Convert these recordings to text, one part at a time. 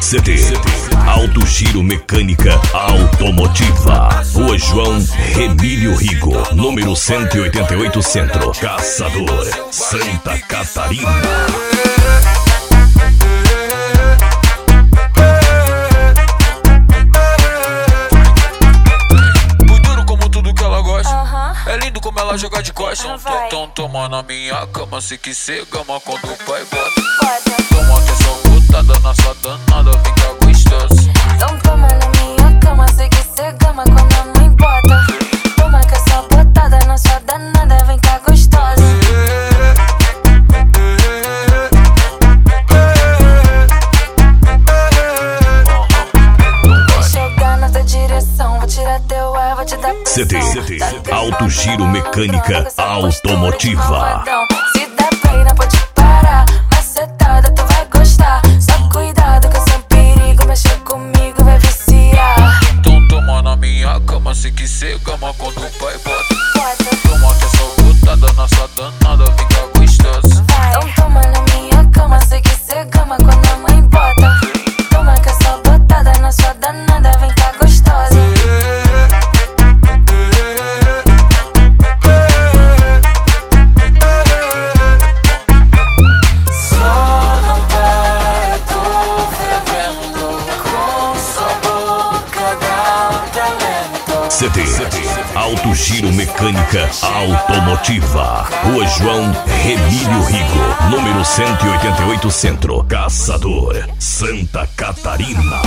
CT Alto Giro Mecânica Automotiva. Rua João Remílio Rigo, número 188 Centro, Caçador, Santa Catarina. É lindo como ela joga de costas. Então toma na minha cama, se que cê gama quando o pai bota. Toma que essa botada na sua danada, vem cá gostosa. Então toma na minha cama, se que cê gama quando a mãe bota. Toma que essa botada na sua danada, vem cá gostosa. Vou chegar na tua direção, vou tirar teu ar, vou te dar pressão. CT Alto Giro Mecânica Automotiva. Se dá pena pode parar, macetada tu vai gostar. Só cuidado que eu sou um perigo, mexer comigo vai viciar. Então toma na minha cama, se que cê gama quando o pai bota. Toma que essa botada na sua danada, vem cá gostosa. Então toma na minha cama, se que cê gama quando a mãe bota. Toma que essa botada na sua danada, vem cá gostosa. CT Alto Giro Mecânica Automotiva. Rua João Remílio Rigo, número 188 Centro, Caçador, Santa Catarina.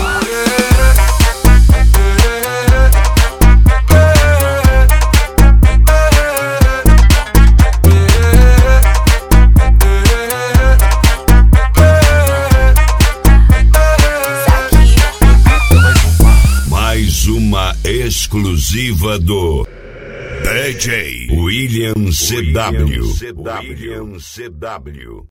Mais uma exclusiva do DJ William CW.